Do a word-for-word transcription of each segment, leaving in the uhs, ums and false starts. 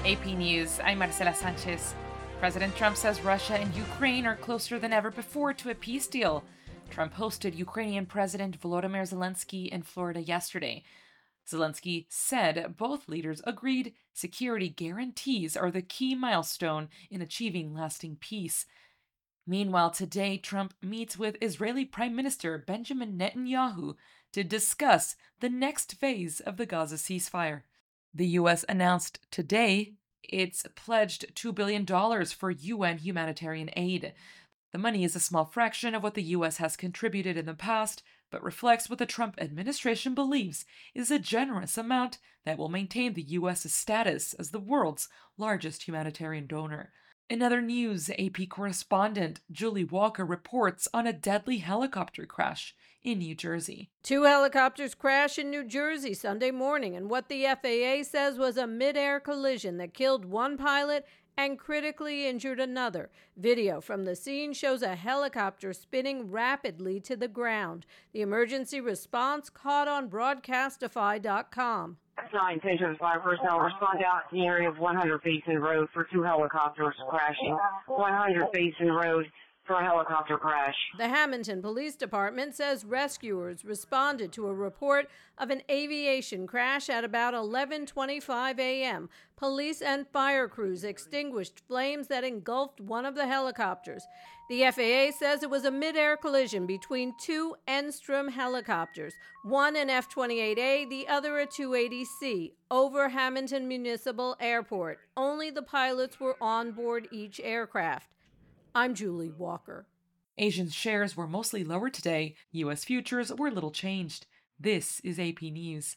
A P News, I'm Marcela Sanchez. President Trump says Russia and Ukraine are closer than ever before to a peace deal. Trump hosted Ukrainian President Volodymyr Zelensky in Florida yesterday. Zelensky said both leaders agreed security guarantees are the key milestone in achieving lasting peace. Meanwhile, today, Trump meets with Israeli Prime Minister Benjamin Netanyahu to discuss the next phase of the Gaza ceasefire. The U S announced today it's pledged two billion dollars for U N humanitarian aid. The money is a small fraction of what the U S has contributed in the past, but reflects what the Trump administration believes is a generous amount that will maintain the U S's status as the world's largest humanitarian donor. In other news, A P correspondent Julie Walker reports on a deadly helicopter crash in New Jersey. Two helicopters crashed in New Jersey Sunday morning in what the F A A says was a mid-air collision that killed one pilot and critically injured another. Video from the scene shows a helicopter spinning rapidly to the ground. The emergency response caught on broadcastify dot com. Nine Patriots fire personnel respond out to the area of one hundred Basin Road for two helicopters crashing. one hundred Basin Road for a helicopter crash. The Hamilton Police Department says rescuers responded to a report of an aviation crash at about eleven twenty-five a.m. Police and fire crews extinguished flames that engulfed one of the helicopters. The F A A says it was a mid-air collision between two Enstrom helicopters, one an F twenty-eight A, the other a two eighty C, over Hamilton Municipal Airport. Only the pilots were on board each aircraft. I'm Julie Walker. Asian shares were mostly lower today. U S futures were little changed. This is A P News.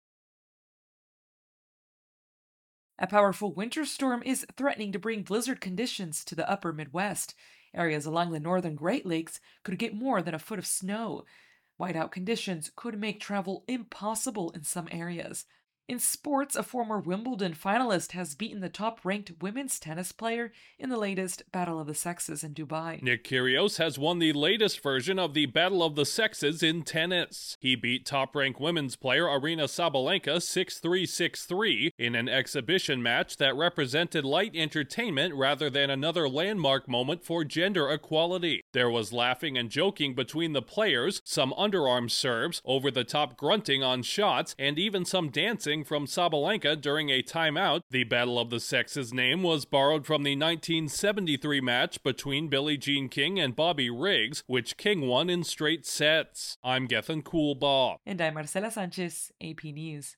A powerful winter storm is threatening to bring blizzard conditions to the upper Midwest. Areas along the northern Great Lakes could get more than a foot of snow. Whiteout conditions could make travel impossible in some areas. In sports, a former Wimbledon finalist has beaten the top-ranked women's tennis player in the latest Battle of the Sexes in Dubai. Nick Kyrgios has won the latest version of the Battle of the Sexes in tennis. He beat top-ranked women's player Aryna Sabalenka six three six three in an exhibition match that represented light entertainment rather than another landmark moment for gender equality. There was laughing and joking between the players, some underarm serves, over-the-top grunting on shots, and even some dancing from Sabalenka during a timeout. The Battle of the Sexes name was borrowed from the nineteen seventy-three match between Billie Jean King and Bobby Riggs, which King won in straight sets. I'm Gethin Coolbaugh. And I'm Marcela Sanchez, A P News.